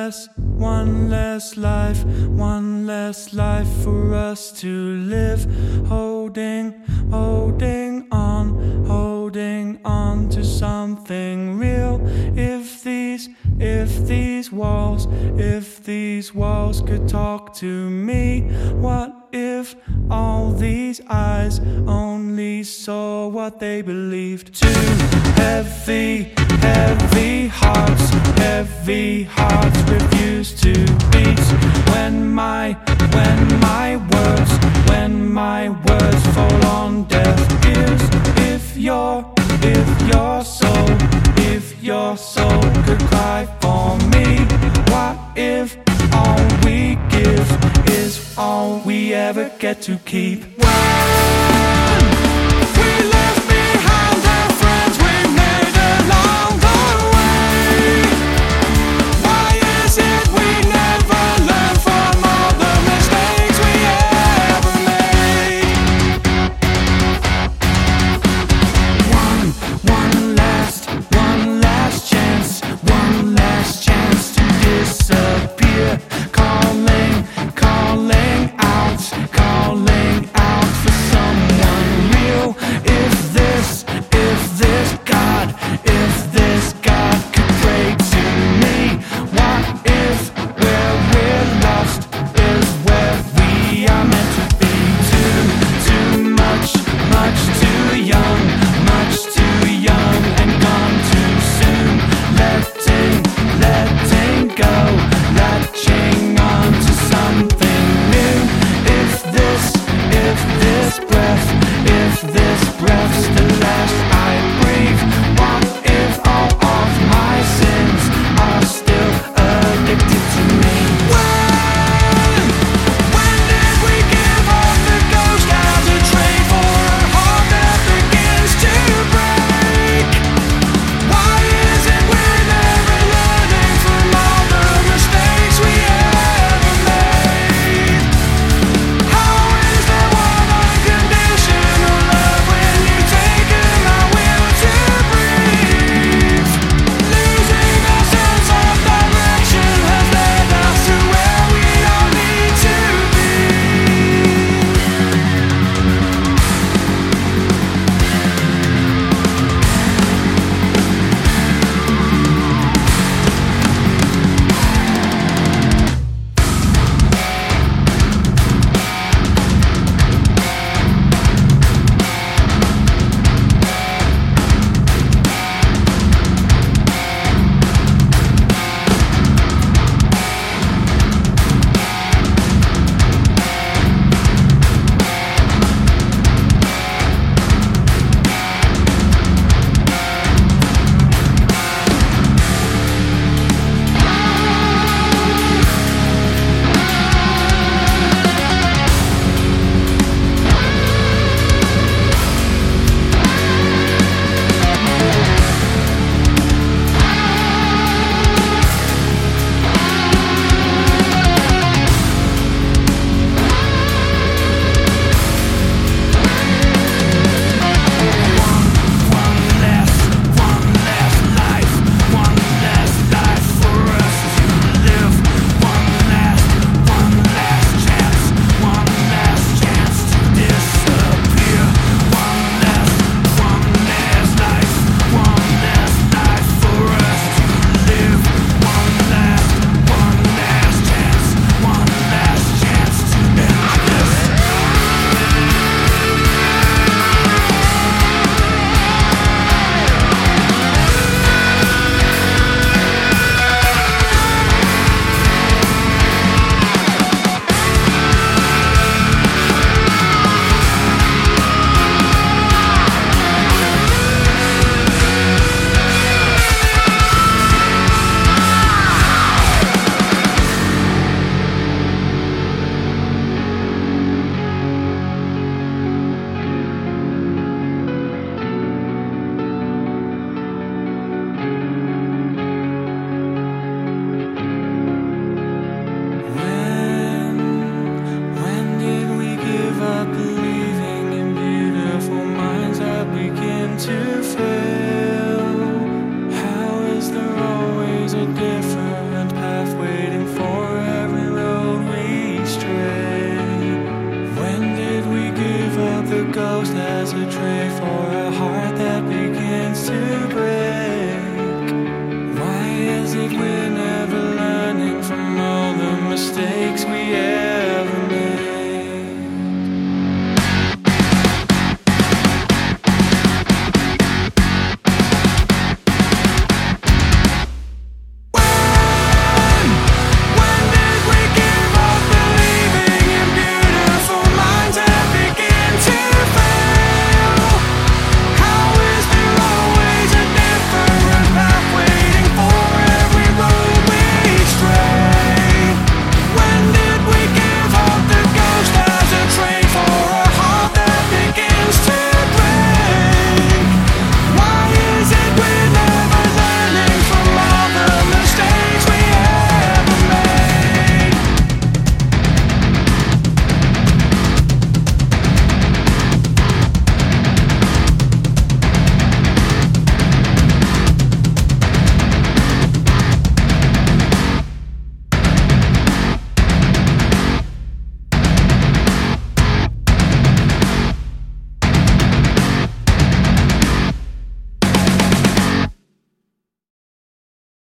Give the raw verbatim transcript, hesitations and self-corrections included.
less, one less life, one less life for us to live. Holding, holding on, holding on to something real. If these, if these walls, if these walls could talk to me, what if all these eyes only saw what they believed? Too heavy, heavy hearts, heavy hearts refuse to beat. When my, when my words, when my words fall on deaf ears. If your, if your soul, if your soul could cry for me, what if all we give is all we ever get to keep?